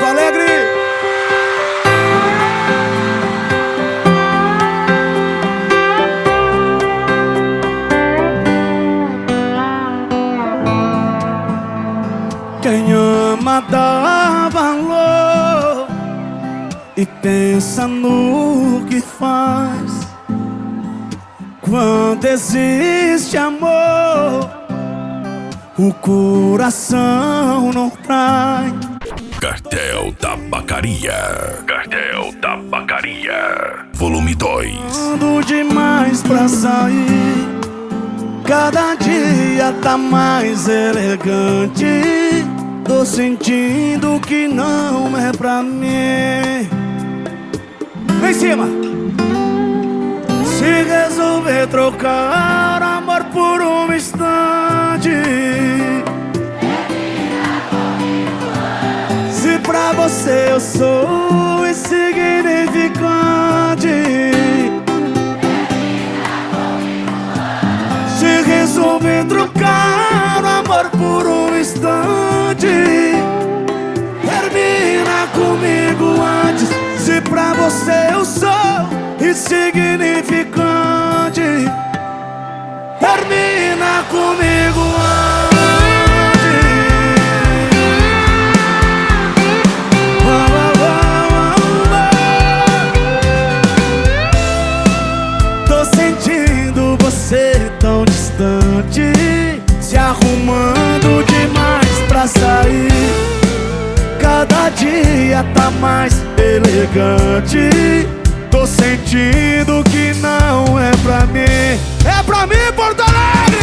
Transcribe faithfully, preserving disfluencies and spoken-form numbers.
Porto Alegre. Quem ama dá valor e pensa no que faz. Quando existe amor, o coração não trai. Cartel Tabacaria. Cartel Tabacaria. Volume dois. Ando demais pra sair, cada dia tá mais elegante. Tô sentindo que não é pra mim. Vem em cima. Se resolver trocar amor por um instante, se pra você eu sou insignificante, se resolver trocar amor por um instante, termina comigo antes. Se pra você eu sou insignificante, termina comigo antes. Oh, oh, oh, oh. Tô sentindo você tão distante, se arrumando demais pra sair. Cada dia tá mais elegante. Tô sentindo que não é pra mim. É pra mim, Porto Alegre!